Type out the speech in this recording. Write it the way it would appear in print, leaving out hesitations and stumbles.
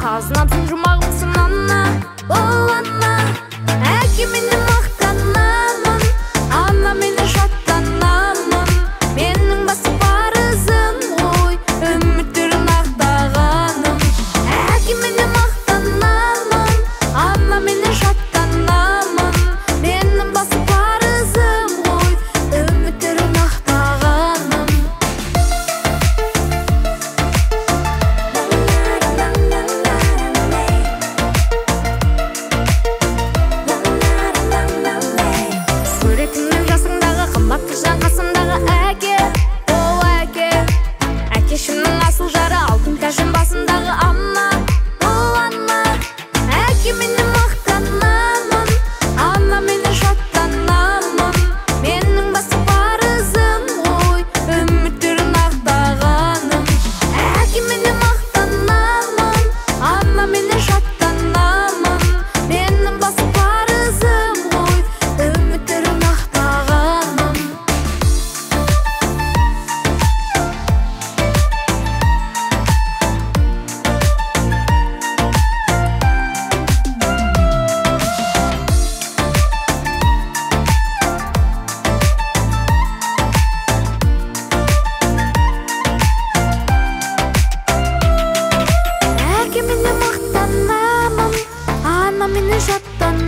Қазынамсың жұмағымсың Анна, ол Анна. Әке мені мақтанамын, Анна мені шаттанамын. Менің басы парызым ғой, үміттерін ақтағаным. Әке мені мақтанамын, Анна мені шаттанамын. Менің басы парызым ғой, үміттерін ақтағаным. Суретіңнің жасыңдағы қымбатты жан қасымдағы әке, ол әке. Әкешімнің асыл жары, алтын тәжім басындағы Анна, ол Анна. Әке мені мақтанамын, Анна мені шаттанамын. Менің басы парызым ғой, үміттерін ақтағаным. Әке мені мақтанамын, Анна мені шаттанамын. Менің басы парызым ғой, үміттерін ақтағаным. Әке мені мақтанамын, Анна мені шаттанамын.